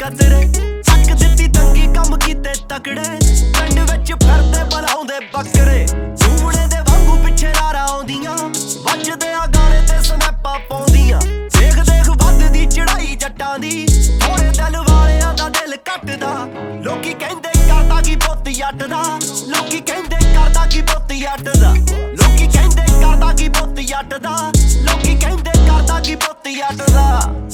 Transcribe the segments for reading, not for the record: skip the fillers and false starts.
कतरे चक दित्ती तंगी कम कीते तकड़े पिंड विच फिरदे बनाउंदे बकरे झूमणे दे वांगू पिछे लारा आउंदियां वजदे आ गाने ते स्नैपां पाउंदियां देख देख वधदी चढ़ाई जट्टां दी थोड़े दिल वालियां दा दिल कटदा लोकी कहंदे करदा की पुੱਤ जट दा लोकी कहंदे करदा की पुੱਤ जट दा लोकी कहंदे करदा की पुੱਤ जट दा लोकी कहंदे करदा की पुੱਤ जट दा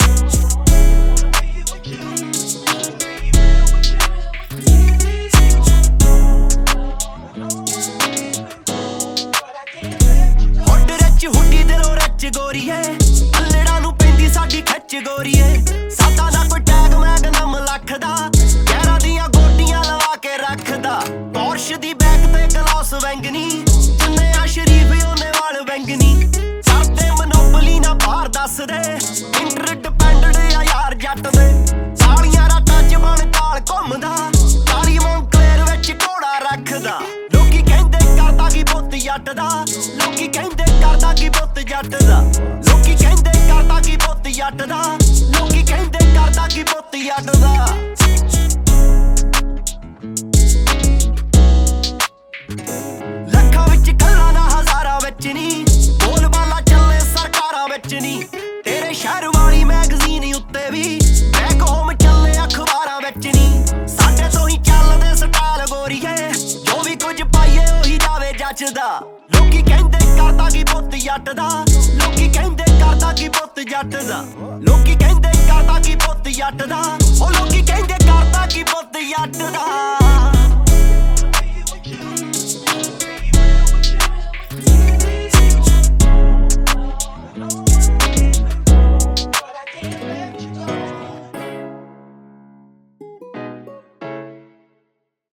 हुड्डी दिलों रच गोरीए अल्लड़ा नूं पैंदी साडी खिच गोरीए सादा दा कोई टैग मैग नम लख दा गैरां दियां गोटियां लवा के रखदा पोर्श दी बैक ते गलास बैंगनी जिन्ने आ शरीफ ओने वाल बैंगनी करदे मनोपली ना बाहर दस दे इंटरडिपेंडेंट आ यार जट दे सालियां रातां च बन ताल घुमदा काली मोंकलेर विच घोड़ा रखदा लोकी कहंदे करदा की पुੱਤ जट दा लोकी कहंदे करदा की पुੱਤ जट दा लोकी कहंदे करदा की पुੱਤ जट दा लोकी कहंदे करदा की पुੱਤ जट दा ਲੱਖਾਂ ਵਿੱਚ ਗੱਲਾਂ ਨਾ ਹਜ਼ਾਰਾਂ ਵਿੱਚ ਨੀ ਬੋਲ ਬਾਲਾ ਚੱਲੇ ਸਰਕਾਰਾਂ ਵਿੱਚ ਨੀ ਤੇਰੇ ਸ਼ਹਿਰ ਵਾਲੀ ਮੈਗਜ਼ੀਨ ਉੱਤੇ ਵੀ ਬੈਕ ਹੋਮ ਚੱਲੇ ਅਖਬਾਰਾਂ ਵਿੱਚ ਨੀ ਸਾਡੇ ਤੋਂ ਹੀ ਚੱਲਦੇ ਸਟਾਈਲ ਗੋਰੀਏ ਜੋ ਵੀ ਕੁਝ ਪਾਈਏ ਉਹੀ ਜਾਵੇ ਜੱਚਦਾ ਲੋਕੀ ਕਹਿੰਦੇ ਕਰਦਾ ਕੀ ਪੁੱਤ ਜੱਟ ਦਾ ਲੋਕੀ ਕਹਿੰਦੇ ਕਰਦਾ ਕੀ ਪੁੱਤ ਜੱਟ ਦਾ ਲੋਕੀ ਕਹਿੰਦੇ ਕਰਦਾ ਕੀ ਪੁੱਤ ਜੱਟ ਦਾ ਉਹ ਲੋਕੀ ਕਹਿੰਦੇ ਕਰਦਾ ਕੀ ਪੁੱਤ ਜੱਟ ਦਾ